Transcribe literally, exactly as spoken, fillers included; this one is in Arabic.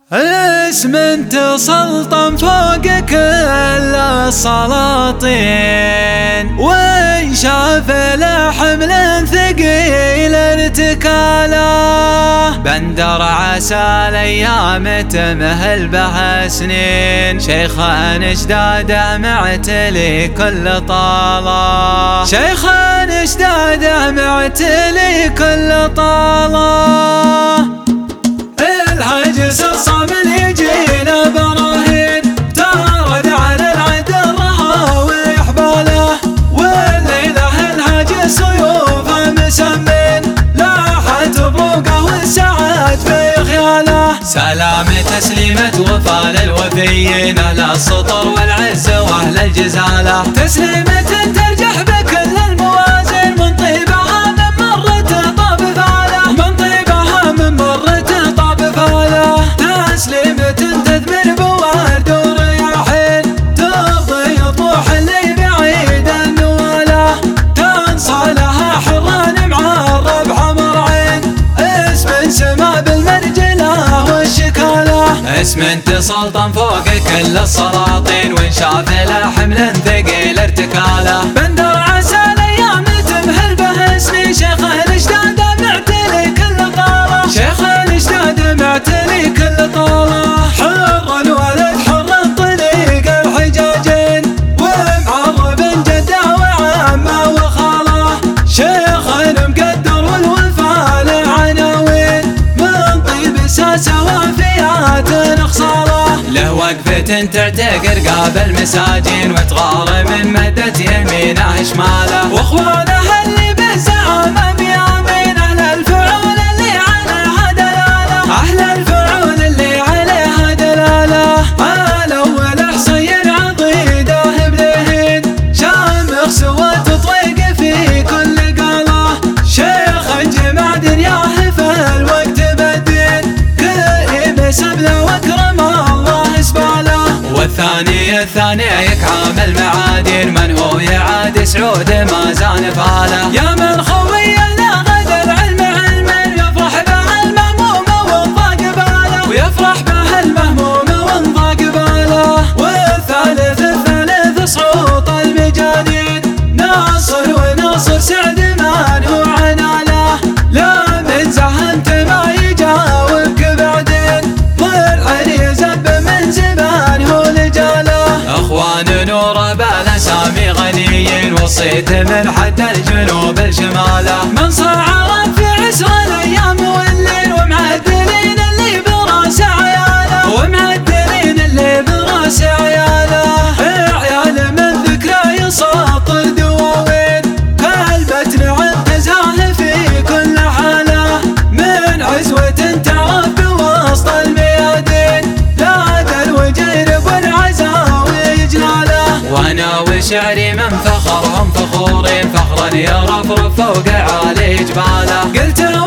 اسم انت سلطان فوق كل السلاطين، وان شاف له حمل ثقيل ارتكاله. بندر عسى الايام تمهل به سنين، شيخان اشداده معتلي كل طاله، شيخان اشداده معتلي كل طاله. الهجس الصامل يجينا براهين، تارد على العد الرهاوي حباله، والليله الهجس سيوفه مسمين، لاحت بروقه والسعد في خياله. سلام تسليمة وفا للوفيين، اهل السطر والعز واهل الجزاله، تسليمة ترجح بكل الموازين، من طيبها من مرته طاب فاله، من طيبها من مرته طاب فاله. تسليمة تدمر بورد ورياحين، ترضي طموح اللي بعيد النواله، تنصى لها حران مع الربح مرعين، اسم سما بالمرجله والشكاله. اسم انت سلطان فوق كل السلاطين، وان شاف له حمل ثقيل ارتكاله. بندر عسى الايام تمهل به سنين، شيخ الاشداد معتلي كل طاله، شيخ الاشداد معتلي كل طاله. حر الولد حر الطريق الحجاجين، ومعرب جده وعمه وخاله، شيخ مقدر والوفا له عناوين، من طيب ساسه وفيات خصاله. له وقفة تعتقر قابل مساجين، وتغار من مدة يمينه شماله، واخوانه اللي به زعامه بيامين، اهل الفعول اللي عليها دلاله، اهل الفعول اللي عليها دلاله. الاول حصين عضيده بلهين، شامخ سوات طريق في كل قاله، شيخ جمع دنياه في الوقت بدين، كريم سبله واكرم الله سباله. والثاني الثاني يكعام المعادين، من هو يعاد سعود ما زان فاله، يا من خوي له غد العلم علم، يفرح به المهموم وانضاق باله، ويفرح به المهموم وانضاق باله. والثالث الثالث صوت المجانين، ناصر وناصر سعد من هو عناله، لا من زهنت ما يجاوبك بعدين، ضلع يزب من زمان هو لجاله. اخوان نور بالاسامي غنيين، وصيت من حد الجنوب الشماله، من صعرت في عسر الايام والليل، ومعدلين اللي براس عياله، ومعدلين اللي براس عياله. عيال من ذكرى يسطر دواوين، كالبتن عتزاه في كل حاله، من عزوة تعرف بوسط الميادين، لا الوجير والعزاوي جلاله. وانا وشعري من فخرهم فخورين، فخرا يرفرف فوق عالي جباله، قلت